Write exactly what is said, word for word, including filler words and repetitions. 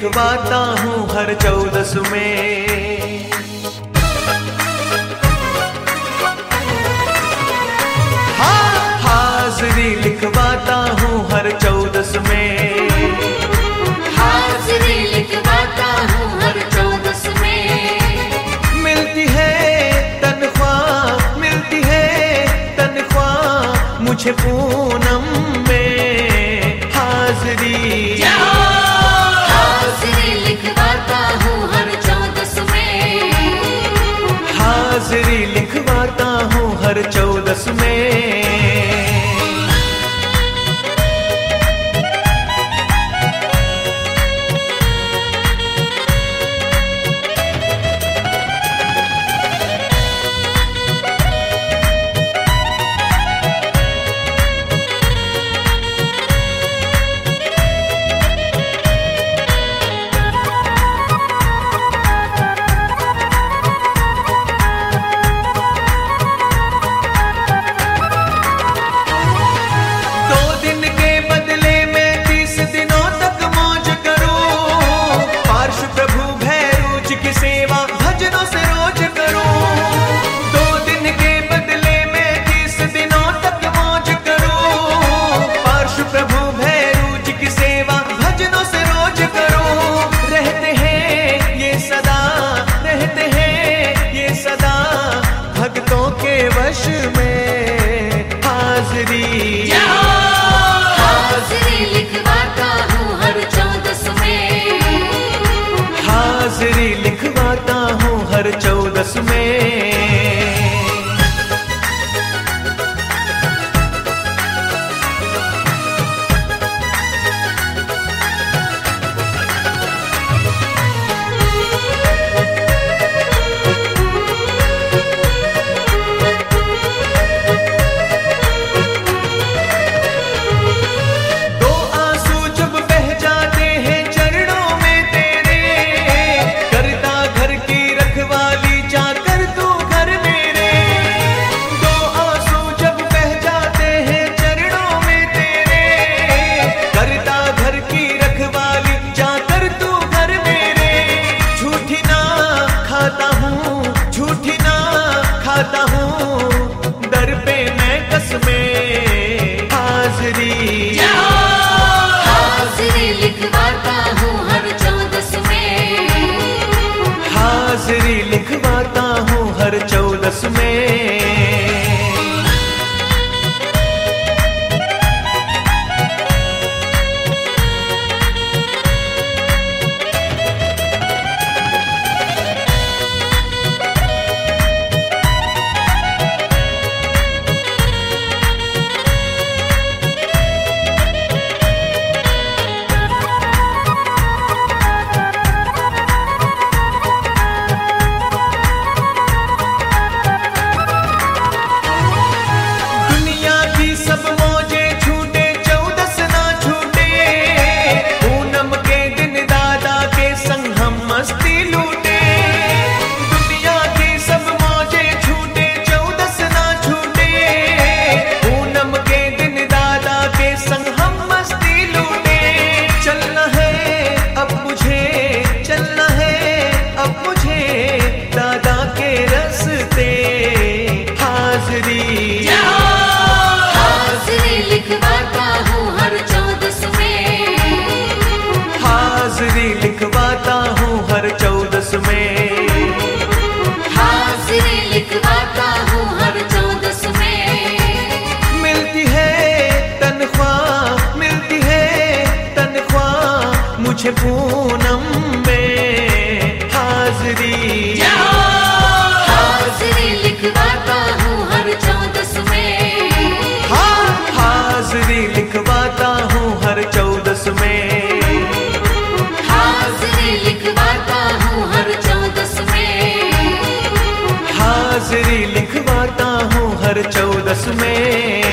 लिखवाता हूँ हर चौदस में। हाँ, हाजिरी लिखवाता हूँ हर चौदस में। हाजिरी लिखवाता हूँ हर चौदस में। मिलती है तनख्वाह, मिलती है तनख्वाह मुझे पूनम में। हाजिरी हाजिरी लिखवाता हूँ हर चौदस में। हाजिरी लिखवाता हूँ हर चौदस में। भक्तों के वश में हाजिरी। हाजिरी लिखवाता हूँ हर चौदस में। हाजिरी लिखवाता हूँ हर चौदस में। खाता हूँ दर पे मैं कसमें। हाजिरी हाजिरी लिखवाता हूँ हर चौदस में। हाजिरी लिखवाता हूँ हर चौदस में। हाजिरी लिखवाता हूँ हर चौदस में। हाजिरी लिखवाता हूँ हर चौदस में। हाजिरी लिखवाता हूँ हर चौदस में। मिलती है तनख्वाह, मिलती है तनख्वाह मुझे पूनम में। हाजिरी हाजिरी लिखवाता हूँ हर चौदस में। हाँ, हाजिरी लिखवाता हूँ हर चौदस में। हाजिरी लिखवाता हूँ हर चौदस में। हाजिरी लिखवाता हूँ हर चौदस में।